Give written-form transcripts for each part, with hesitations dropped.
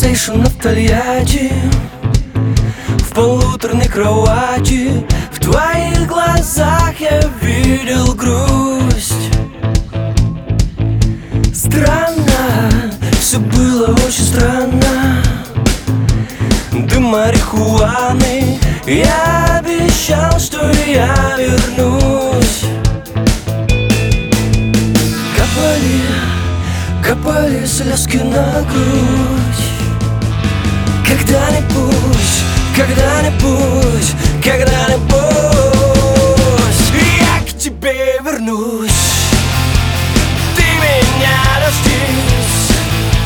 Сейшн в Тольятти, в полуторной кровати. В твоих глазах я видел грусть. Странно, все было очень странно. Дым марихуаны, я обещал, что я вернусь. Капали слезки на грудь. Когда-нибудь, когда-нибудь, когда-нибудь я к тебе вернусь. Ты меня дождись.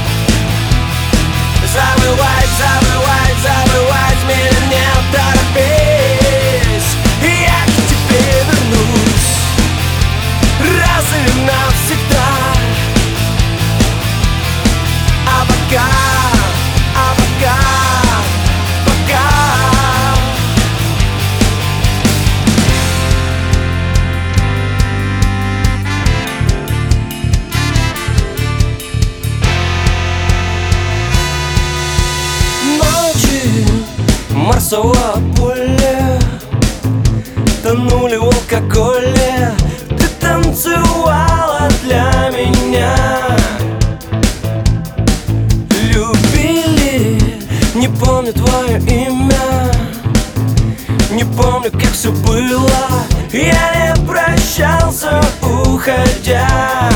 Забывать, забывать, забывать меня не торопись. Я к тебе вернусь раз и навсегда. А пока, пока ночи марсового поля тонули в алкоголе. Ты танцевала для меня. Не помню твое имя, не помню, как все было. Я не прощался, уходя.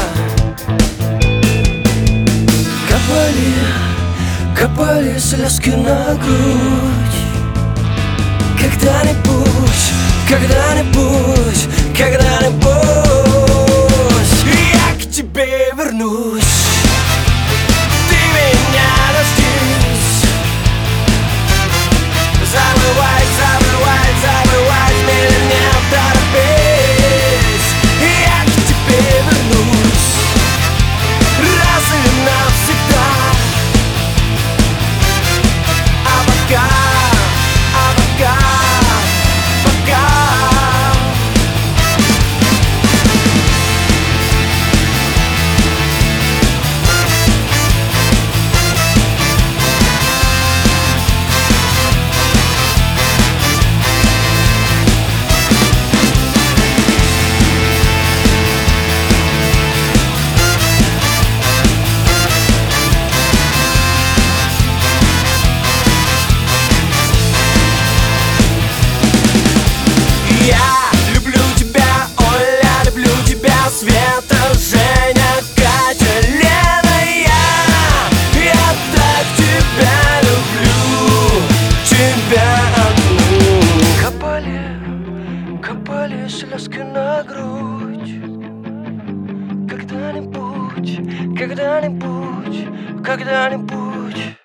Капали слезки на грудь. Когда-нибудь, когда-нибудь, когда-нибудь я к тебе вернусь. Ты меня дождись. Забывать, забывать, забывать меня не торопись. Я к тебе вернусь раз и навсегда. А пока, пока я люблю тебя, Оля, люблю тебя, Света, Женя, Катя, Лена, я так тебя люблю, тебя одну. Капали слезки на грудь. Когда-нибудь, когда-нибудь, когда-нибудь